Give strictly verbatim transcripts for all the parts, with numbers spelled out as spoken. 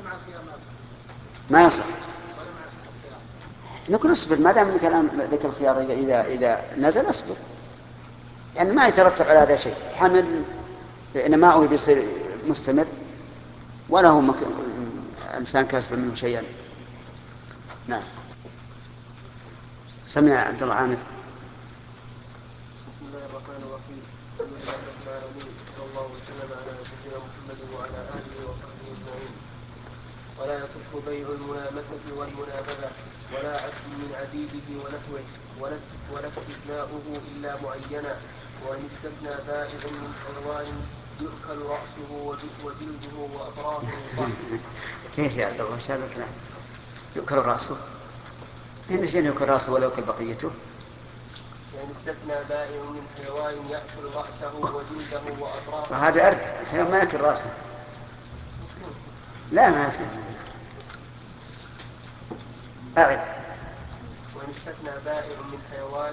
ما يصح. نقول اصبر ما دام الكلام ذكر الخيار اذا اذا نزل اصبر، يعني ما يترتب على هذا شيء. حمل نماؤه بيصير مستمر ولا هو مك... انسان كاسب منه شيئا. نعم. سمع عبد الله عامر. بسم الله الرحمن الرحيم. الحمد لله رب العالمين، صلى الله وسلم على نبينا محمد وعلى اله وصحبه اجمعين. ولا يصح بيع الملامسة والمنابذة ولا عبد من عبيده ونحوه ولا استثناؤه إلا معينا. وإن استثنى بائع من حيوان يؤكل رأسه وجلده وأطرافه صح. كيف يا عبد الله ايش هذا الكلام؟ يؤكل راسه؟ إن شيء يؤكل راسه ولا يؤكل بقيته؟ وإن استثنى بائع من حيوان يأكل رأسه وجلده وأطرافه. وهذا أرد الحيوان ما يأكل راسه. لا ما يصير. أعد. وإن استثنى بائع من حيوان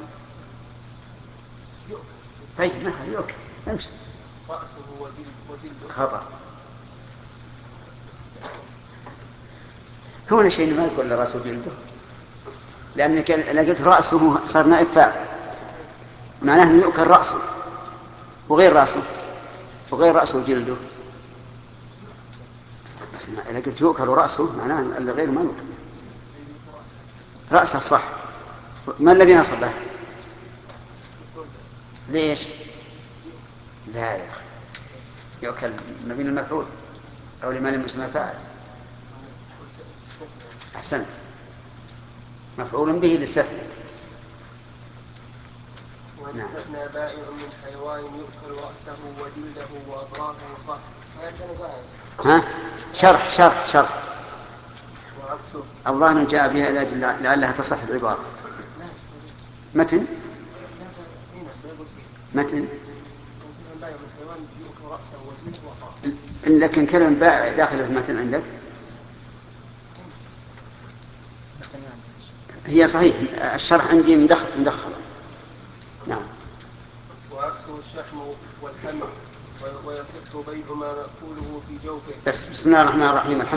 يؤكل. طيب ما يؤكل امشي. رأسه وجلد وجلده. خطأ. هنا شيء ما يقول رأسه وجلده، لأنك إذا قلت رأسه صار نائب فاعل، معناه أنه يؤكل رأسه وغير رأسه وغير رأسه وجلده. بس إذا قلت يؤكل رأسه معناه أن الغير ما يؤكل رأسه. صح. ما الذي نصبه؟ ليش؟ لا يا أخي يؤكل مبني المفعول أو لما لم يسمى فاعل. أحسنت، مفعول به للاستثناء. وإن استثنى بائع من حيوان يؤكل رأسه وجلده وأطرافه صح. ها شرح شرح شرح وعكسه. الله من جاء بها لأجل لعلها تصح العبارة. متن متن لكن كلمة بائع داخل في المتن عندك هي صحيح. الشرح عندي مدخل مدخل. نعم. وعكسه الشحم والحمل ويصح بيع ما مأكوله في جوفه. بس بسم الله الرحمن الرحيم.